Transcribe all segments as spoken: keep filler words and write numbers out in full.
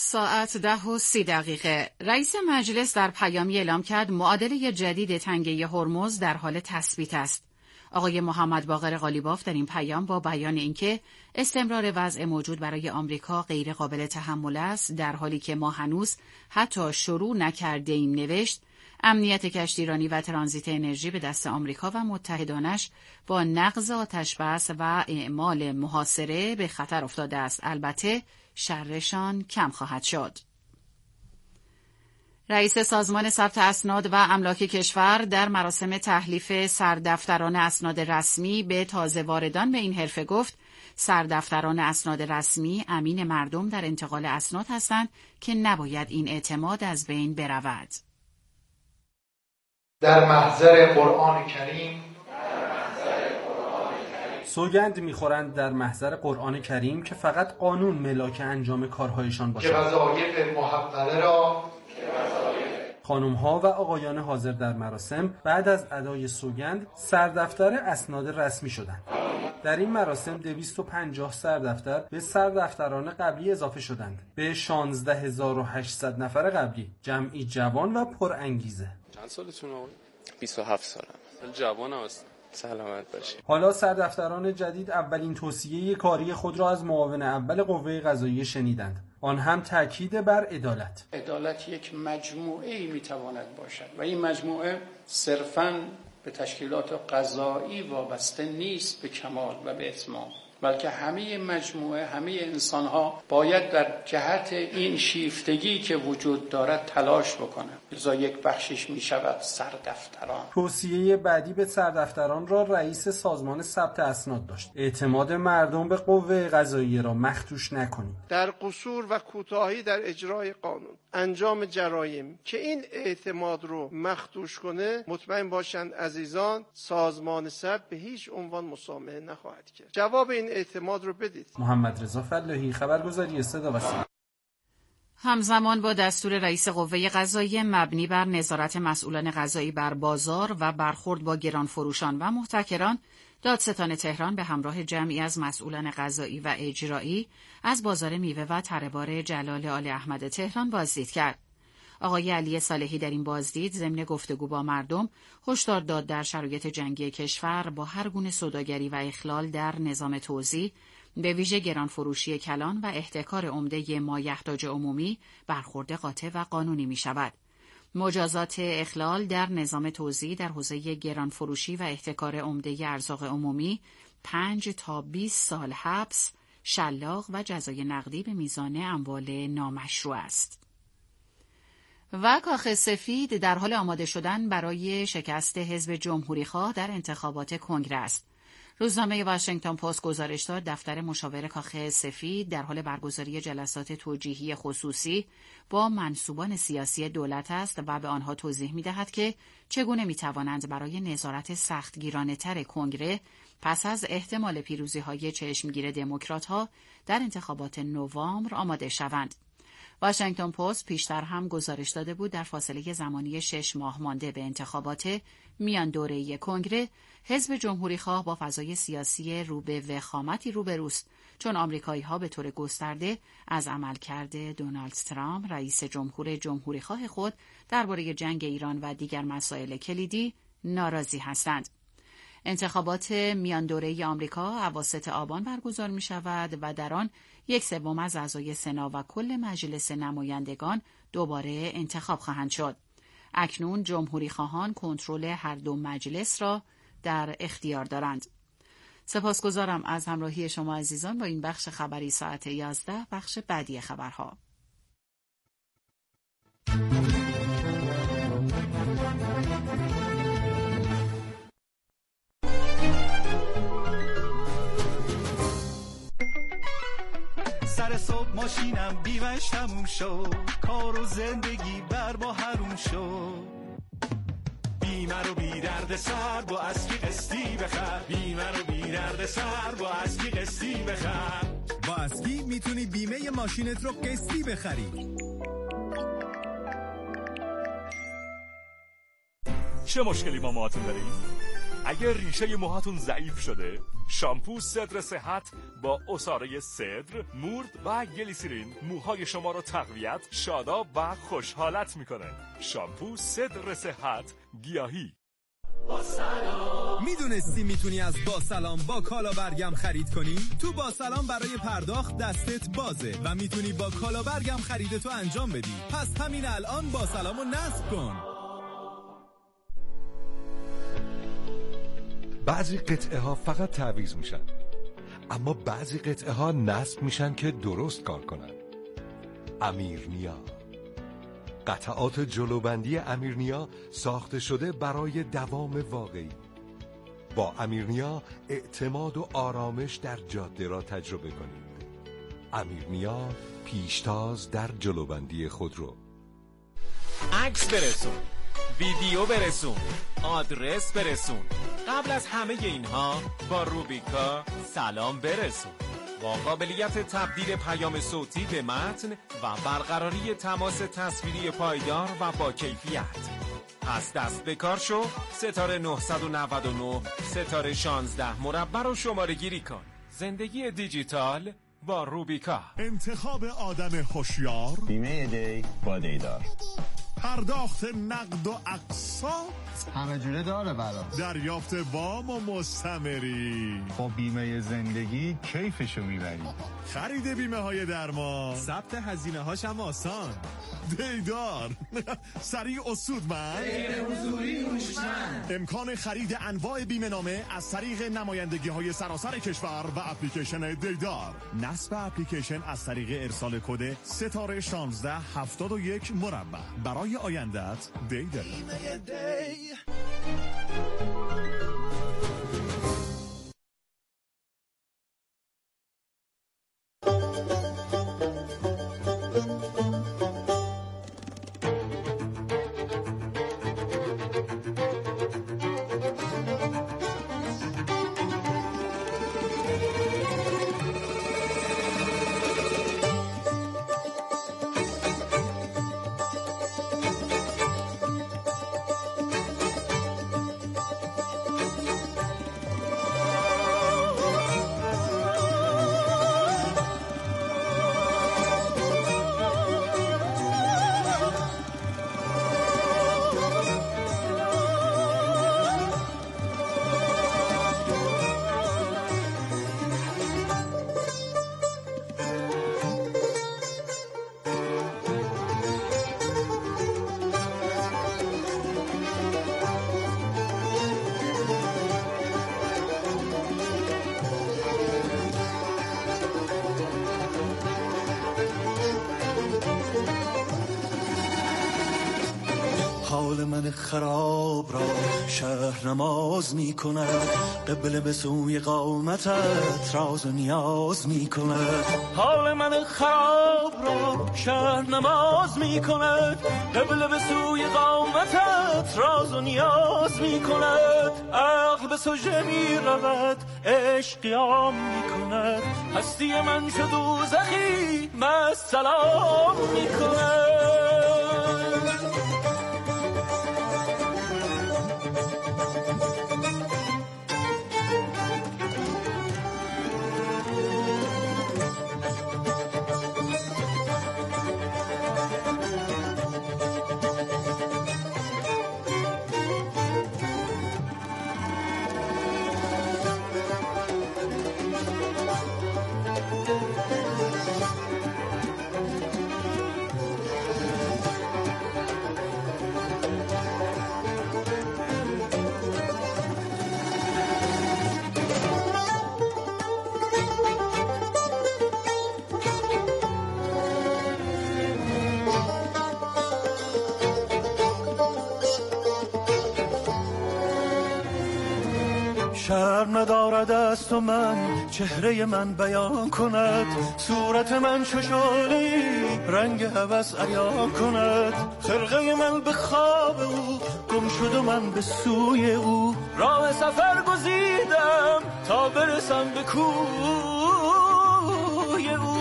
ساعت ده و سی دقیقه. رئیس مجلس در پیامی اعلام کرد معادله جدید تنگه هرمز در حال تثبیت است. آقای محمد باقر قالیباف در این پیام با بیان اینکه استمرار وضع موجود برای آمریکا غیر قابل تحمل است، در حالی که ما هنوز حتی شروع نکرده ایم نوشت، امنیت کشتیرانی و ترانزیت انرژی به دست آمریکا و متحدانش با نقض آتشبس و اعمال محاصره به خطر افتاده است. البته شرشان کم خواهد شد. رئیس سازمان ثبت اسناد و املاک کشور در مراسم تحلیف سردفتران اسناد رسمی به تازه واردان به این حرفه گفت سردفتران اسناد رسمی امین مردم در انتقال اسناد هستند که نباید این اعتماد از بین برود. در محضر قرآن کریم سوگند می‌خورند در محضر قرآن کریم که فقط قانون ملاک انجام کارهایشان باشد. که وظایف محوله را خانم‌ها و آقایان حاضر در مراسم بعد از ادای سوگند سردفتر اسناد رسمی شدند. در این مراسم دویست و پنجاه سردفتر به سردفتران قبلی اضافه شدند. به شانزده هزار و هشتصد نفر قبلی، جمعی جوان و پرانگیزه. چند سالتون آقای؟ بیست و هفت سالم. جوانم هستم. سلامت باشید. حالا سردفتران جدید اولین توصیه کاری خود را از معاون اول قوه قضاییه شنیدند. آن هم تاکید بر عدالت. عدالت یک مجموعه‌ای میتواند باشد و این مجموعه صرفاً به تشکیلات قضایی وابسته نیست به کمال و به اتمام، بلکه همه مجموعه، همه انسان‌ها باید در جهت این شیفتگی که وجود دارد تلاش بکنند. لذا یک بخشش می‌شود سردفتران. توصیه بعدی به سردفتران را رئیس سازمان ثبت اسناد داشت. اعتماد مردم به قوه قضاییه را مخدوش نکنید. در قصور و کوتاهی در اجرای قانون، انجام جرایم که این اعتماد رو مخدوش کنه، مطمئن باشند عزیزان سازمان ثبت به هیچ عنوان مسامحه نخواهد کرد. جواب این اعتماد رو بدید. محمد رضا فلاحی، خبرگزاری صدا و سیما. همزمان با دستور رئیس قوه قضاییه مبنی بر نظارت مسئولان قضایی بر بازار و برخورد با گرانفروشان و محتکران، دادستان تهران به همراه جمعی از مسئولان قضایی و اجرایی از بازار میوه و تره‌بار جلال آل احمد تهران بازدید کرد. آقای علی صالحی در این بازدید ضمن گفتگو با مردم هشدار داد در شرایط جنگی کشور با هر گونه سوداگری و اخلال در نظام توزیع، به ویژه گرانفروشی کلان و احتکار عمده مایحتاج عمومی برخورد قاطع و قانونی می شود. مجازات اخلال در نظام توزیع در حوزه گرانفروشی و احتکار عمده ارزاق عمومی پنج تا بیست سال حبس، شلاق و جزای نقدی به میزان اموال نامشروع است. و کاخ سفید در حال آماده شدن برای شکست حزب جمهوریخواه در انتخابات کنگره است. روزنامه واشنگتن پست گزارش داد دفتر مشاور کاخ سفید در حال برگزاری جلسات توجیهی خصوصی با منصوبان سیاسی دولت است و به آنها توضیح می‌دهد که چگونه می‌توانند برای نظارت سختگیرانه‌تر کنگره پس از احتمال پیروزی‌های چشمگیر دموکرات‌ها در انتخابات نوامبر آماده شوند. واشنگتن پست پیشتر هم گزارش داده بود در فاصله زمانی شش ماه مانده به انتخابات میان دوره‌ای کنگره، حزب جمهوریخواه با فضای سیاسی رو به وخامتی روبروست، چون آمریکایی‌ها به طور گسترده از عملکرد دونالد ترامپ رئیس جمهور جمهوریخواه خود درباره جنگ ایران و دیگر مسائل کلیدی ناراضی هستند. انتخابات میان دوره‌ای آمریکا اواسط آبان برگزار می شود و در آن یک سوم از اعضای سنا و کل مجلس نمایندگان دوباره انتخاب خواهند شد. اکنون جمهوری خواهان کنترل هر دو مجلس را در اختیار دارند. سپاسگزارم از همراهی شما عزیزان با این بخش خبری ساعت یازده. بخش بعدی خبرها. سر صبح ماشینم بیمش تموم شد، کار و زندگی بر با حروم شد. بیمه رو بی درد سر با اسکی قسطی بخر، بیمه رو بی درد سر با اسکی قسطی بخر. با اسکی میتونی بیمه ماشینت رو قسطی بخری. چه مشکلی با موهاتون داریم؟ اگر ریشه موهاتون ضعیف شده، شامپو صدر صحت با عصاره صدر، مورد و گلیسرین موهای شما رو تقویت، شاداب و خوشحالت میکنه. شامپو صدر صحت گیاهی. با سلام. میدونستی میتونی از با سلام با کالا برگم خرید کنی؟ تو با سلام برای پرداخت دستت بازه و میتونی با کالا برگم خریدتو انجام بدی. پس همین الان با سلامو نصب کن. بعضی قطعه ها فقط تعویض میشن، اما بعضی قطعه ها نصب میشن که درست کار کنن. امیرنیا، قطعات جلوبندی امیرنیا ساخته شده برای دوام واقعی. با امیرنیا اعتماد و آرامش در جاده را تجربه کنید. امیرنیا، پیشتاز در جلوبندی خودرو. عکس برسون، ویدیو برسون، آدرس برسون. قبل از همه اینها با روبیکا سلام برسون. با قابلیت تبدیل پیام صوتی به متن و برقراری تماس تصویری پایدار و با کیفیت. پس دست به کار شو، ستاره نه نه نه ستاره شانزده مربع رو شماره گیری کن. زندگی دیجیتال با روبیکا. انتخاب آدم هوشیار، بیمه دی با دیدار، پرداخت نقد و اقساط همه جوره داره برام، دریافت وام و مستمری. با بیمه زندگی کیفشو میبری. خرید بیمه های درمان، ثبت هزینه هاش هم آسان. دیدار سریع و سودمند، غیر حضوری هوشمند. امکان خرید انواع بیمه نامه از طریق نمایندگی های سراسر کشور و اپلیکیشن دیدار. نصب اپلیکیشن از طریق ارسال کد ستاره شانزده هفتاد و یک مربع. برای آیندت دیدار. بیمه دی. حال من خراب را شهر نماز می کند، قبله به سوی قامتت راز و نیاز می کند. حال من خراب را شهر نماز می کند، قبله به سوی قامتت راز و نیاز می کند. عقل به سجده می رود، عشق قیام می کند، هستی من شد دوزخی مست سلام می کند. شرم ندارد از تو من چهره من بیان کند، صورت من چو شعله‌ای رنگ هوس عیان کند. خرقه من به خواب او گم شد و من به سوی او، راه سفر گزیدم تا برسم به کوی او.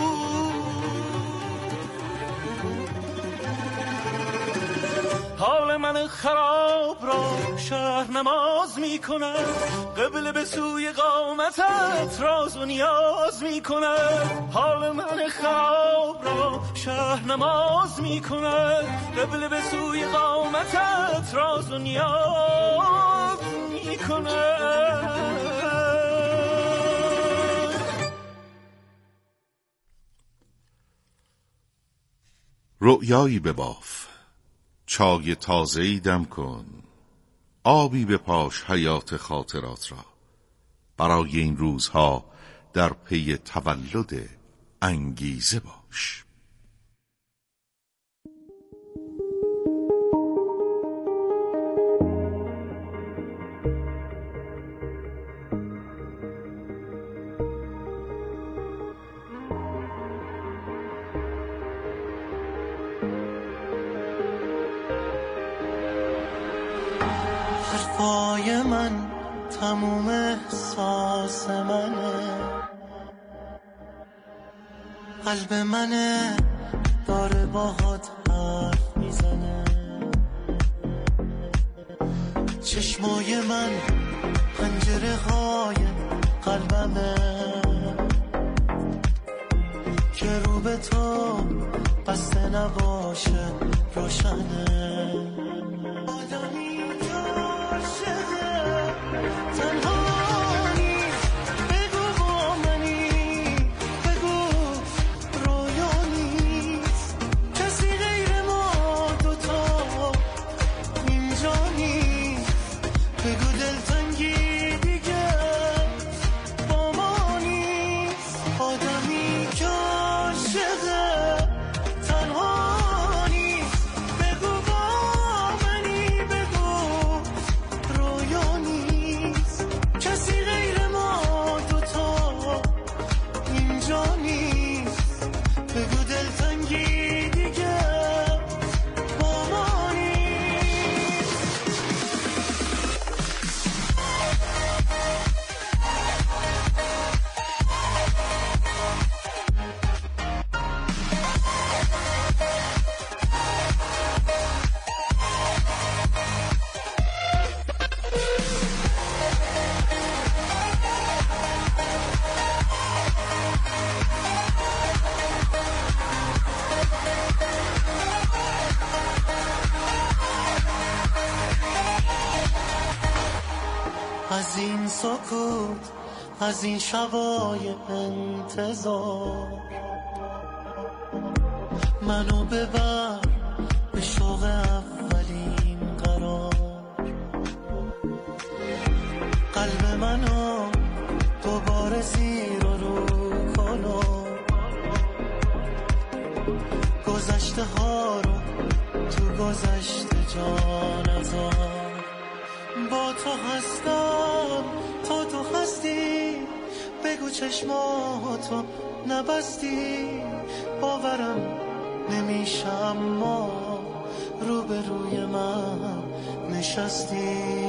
حال من خراب را شهر نماز میکند، قبله به سوی قامتت راز و نیاز میکند. حال من خواب را شهر نماز میکند، قبله به سوی قامتت راز و نیاز میکند. رؤیایی بباف، چای تازه‌ای دم کن، آبی بپاش حیات خاطرات را. برای این روزها در پی تولد انگیزه باش. حرفای من تموم احساس منه، قلب منه داره باهات حرف میزنه. چشمای من پنجره های قلبمه که رو به تو بسته نباشه روشنه. آدمی از این سکوت، از این شبای انتظار، منو ببر به شوق اولین قرار. قلب منو دوباره زیر و رو کنو، گذشته ها رو تو گذشته جا نذار. با تو هستم تا تو هستی، بگو چشماتو نبستی. باورم نمیشه اما روبروی من نشستی.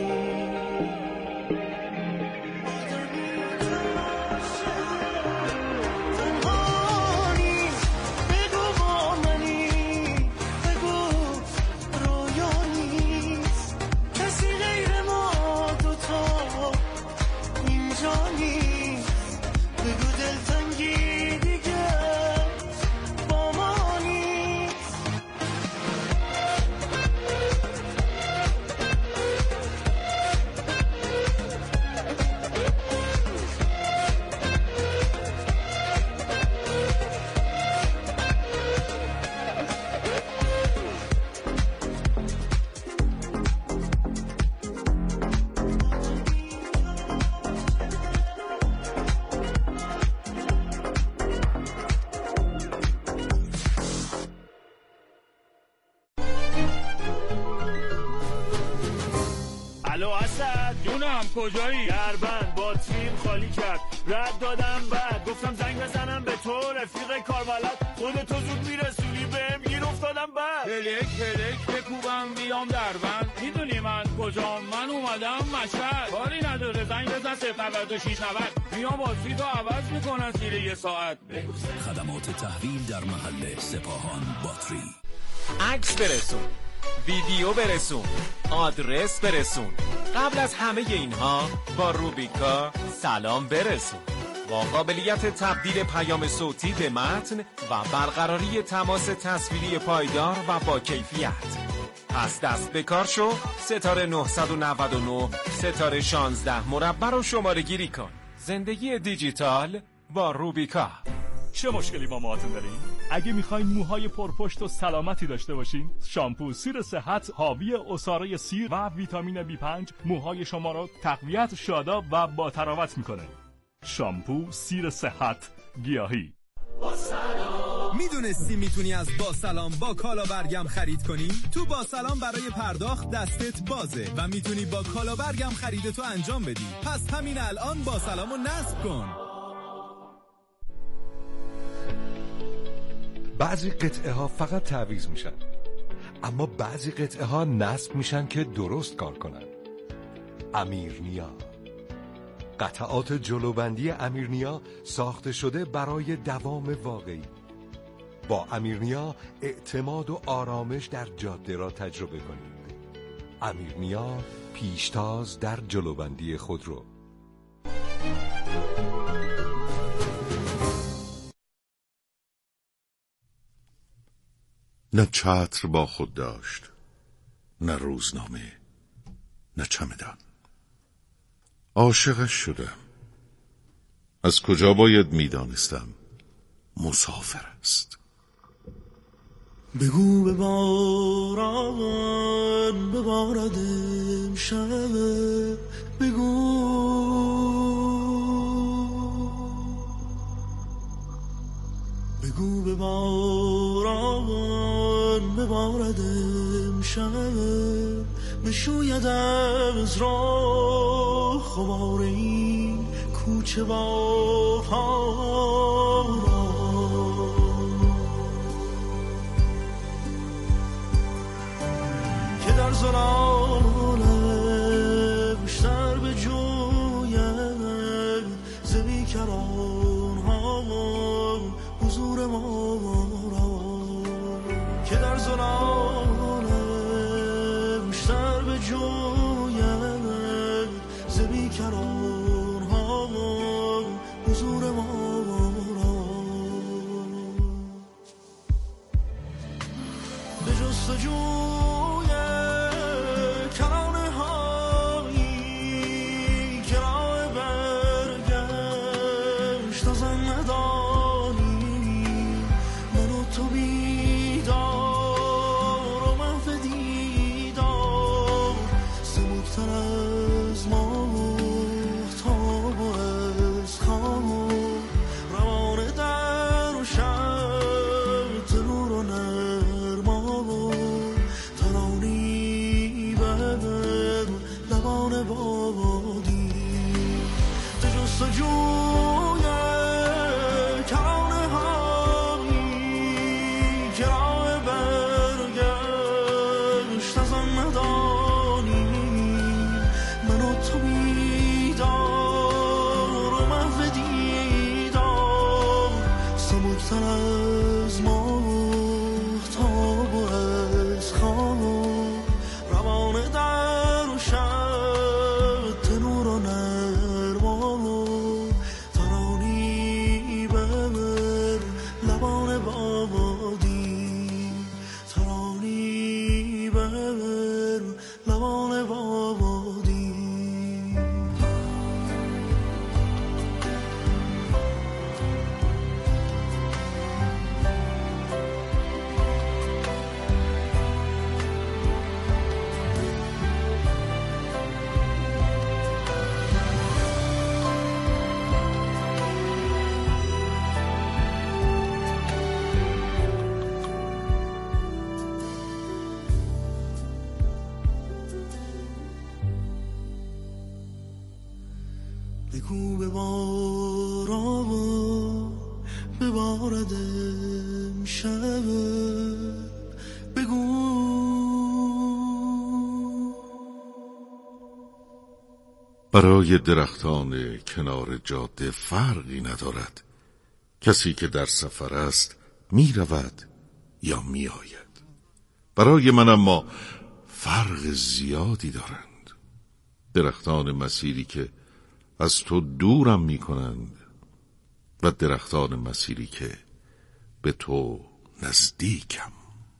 کجایی؟ دربند باتریم خالی کرد، رد دادم بعد گفتم زنگ بزنم به تو رفیق کاربلد، خودتو زود میرسونی بهم گیر افتادم بعد. هلک هلک بکوبم بیام دربند، میدونی من کجام؟ من اومدم مشهد. کاری نداره زنگ بزن صفر نود و شش نود، میام باتری تو عوض میکنن زیر یه ساعت. خدمات تحویل در محل سپاهان باتری. عکس برسون ویدیو برسون، آدرس برسون. قبل از همه اینها با روبیکا سلام برسون. با قابلیت تبدیل پیام صوتی به متن و برقراری تماس تصویری پایدار و با کیفیت. پس دست به کار شو، ستاره نه نه نه ستاره شانزده مربع رو شماره گیری کن. زندگی دیجیتال با روبیکا. چه مشکلی با موهاتون دارین؟ اگه میخواین موهای پرپشت و سلامتی داشته باشین، شامپو سیر صحت حاوی عصاره سیر و ویتامین بی پنج موهای شما رو تقویت، شاداب و با تراوت میکنه. شامپو سیر صحت گیاهی. میدونستی میتونی از با سلام با کالا برگم خرید کنی؟ تو با سلام برای پرداخت دستت بازه و میتونی با کالا برگم خریدتو انجام بدی. پس همین الان با سلامو نصب کن. بعضی قطعه ها فقط تعویض میشن، اما بعضی قطعه ها نصب میشن که درست کار کنن. امیرنیا، قطعات جلوبندی امیرنیا ساخته شده برای دوام واقعی. با امیرنیا اعتماد و آرامش در جاده را تجربه کنید. امیرنیا، پیشتاز در جلوبندی خودرو. نه چتر با خود داشت، نه روزنامه، نه چمدان. عاشقش شدم. از کجا باید میدانستم مسافر است. بگو به باران ببارد امشب، بگو بگو به باران ببارد امشب، بشوید از راه خمار این کوچه بارها را. که در ظلالش در به جوید ز بیکران ها حضور ما را. که در ظلالش در به جوید ز بیکران ها حضور ما را. به جستجوی کرانه هایی که راه برگشت از آن ندانی، من و تو بیدار و محو دیدار، سبکتر از ماهتاب و از خواب، روانه در و شب تنور و نرما و ترانی بر لبان بادی. به جستجوی کرانه هایی که راه برگشت از آن ندانی، من و تو بیدار و محو دیدار، سبکتر از ماهتاب و از خواب، روانه در و شب تنور و نرما و ترانی بر لبان بادی. ترانی بر لبان بادی. بگو به باران ببارد امشب، بگو برای درختان کنار جاده فرقی ندارد. کسی که در سفر است می رود یا می آید. برای من اما فرق زیادی دارند. درختان مسیری که از تو دورم می کنند و درختان مسیری که به تو نزدیکم.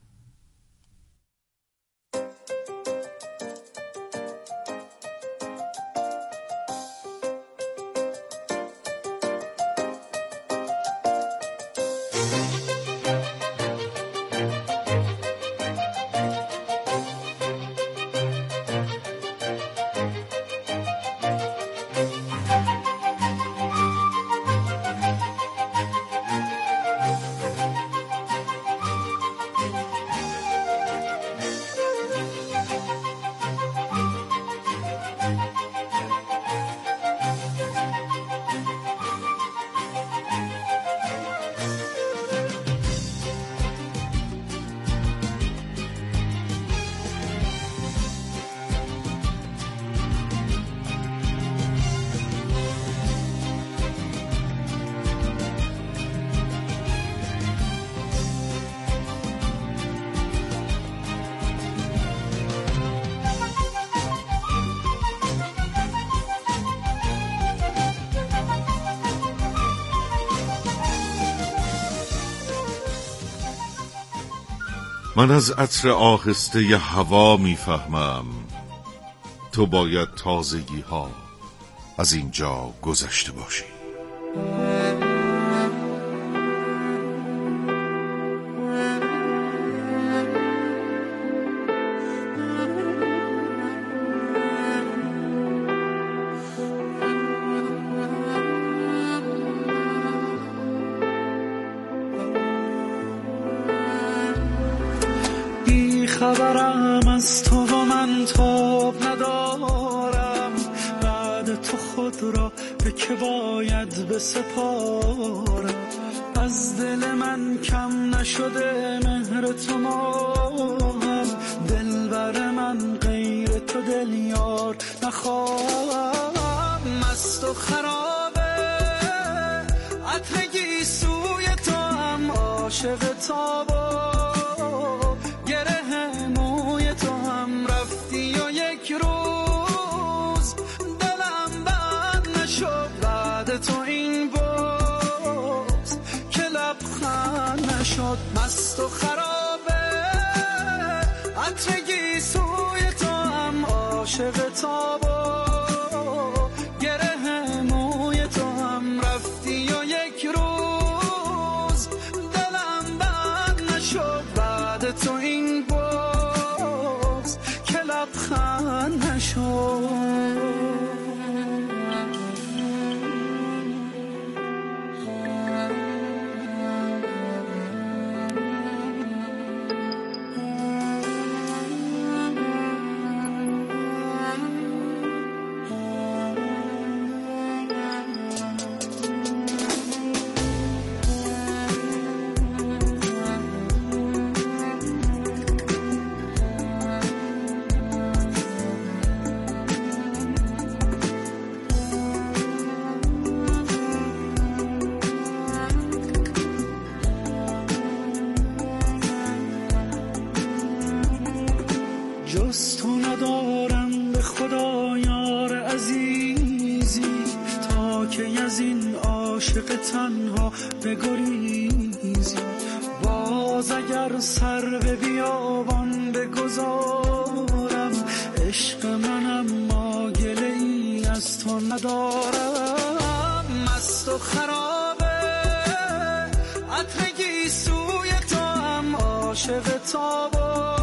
من از عطر آهسته ی هوا میفهمم تو باید تازگی ها از اینجا گذشته باشی. خبرم از تو و من تاب ندارم، بعد تو خود را به که باید بسپارم. از دل من کم نشده مهر تو ماهم، دلبر من غیر تو دل یار نخواهم. مست و خرابه عطر گیسوی تو هم عاشق تابا، مست و خرابه عطر گیسوی تو هم عاشق تابا، گره موی تو هم رفتی و یک روز دلم بند نشد بعد تو این باز که لبخند نشد. جز تو ندارم به خدا یار عزیزی، تا که از این عاشق تنها بگریزی. باز اگر سر به بیابان بگذارم، عشق منم ما گله ای از تو ندارم. مست و خرابه عطر گیسوی تو هم عاشق تابا،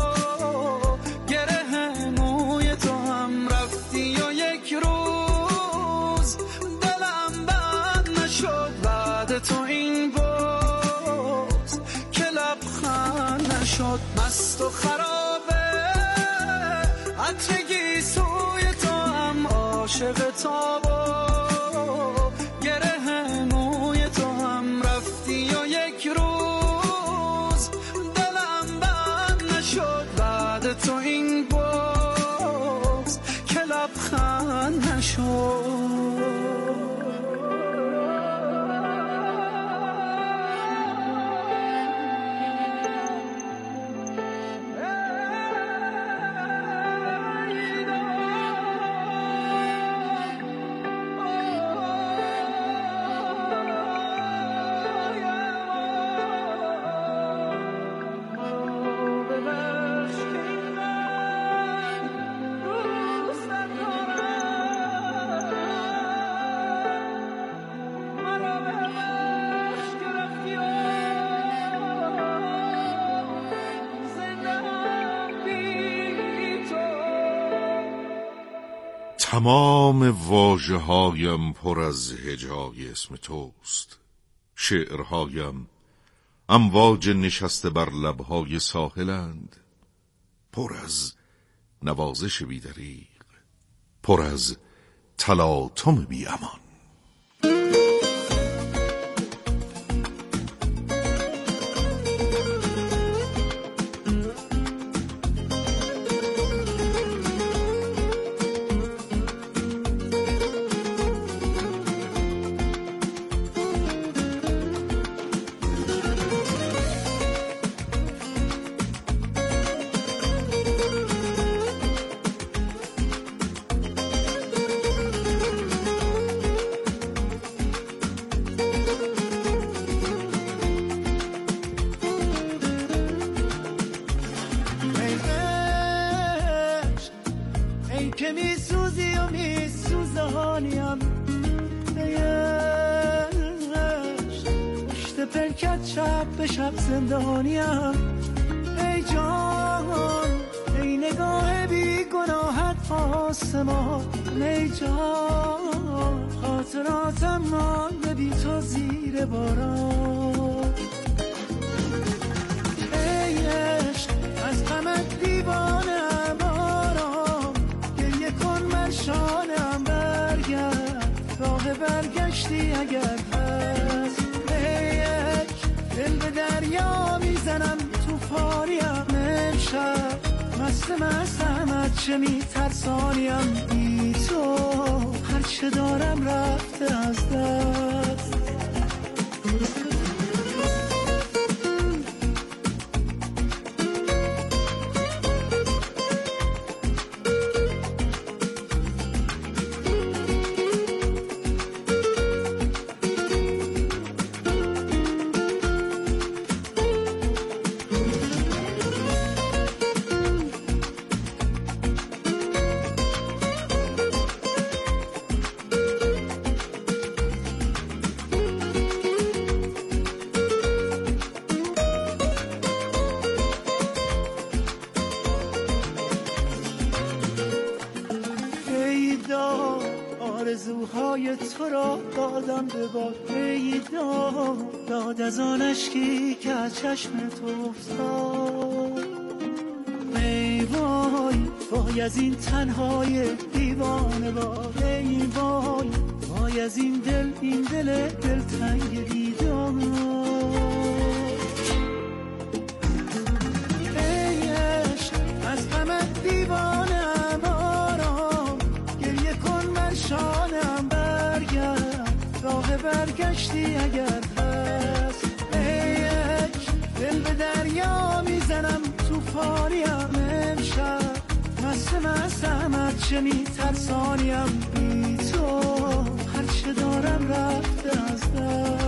تو این باز که لبخند نشد. مست و خرابه عطر گیسوی تو هم عاشق تابا، گره موی تو هم رفتی و یک روز دلم بند نشد بعد تو این باز که لبخند نشد. تمام واژه‌هایم پر از هجای اسم توست. شعرهایم امواج نشسته بر لبهای ساحلند، پر از نوازش بی‌دریغ، پر از تلاطم بی امان. که می سوزی و می سوزانیم پشت پلکت شب به شب زندانیم. ای جان ای نگاه بی گناهت آسمان، ای جان خاطراتم مانده بی تو زیر باران. ای عشق از غمت دیوانم آرام، گریه کن من شانم برگرد، راه برگشتی اگر هست. ای عشق دل به دریا میزنم توفانیم، امشب مست مستم از چه میترسانیم. بی تو هرچه دارم رفته از دست. آرزوهای تو را دادم به باد، ای داد داد از آن اشکی که از چشم تو افتاد. ای وای وای از این تنهای دیوانه باد، ای وای وای از این دل این دل دلتنگ بیدار. ای عشق از غمت دیوانه شانم برگرد، راه برگشتی اگر هست. ای عشق دل به دریا میزنم توفانیم، امشب مست مستم از چه میترسانیم. بی تو هرچه دارم رفته از دست.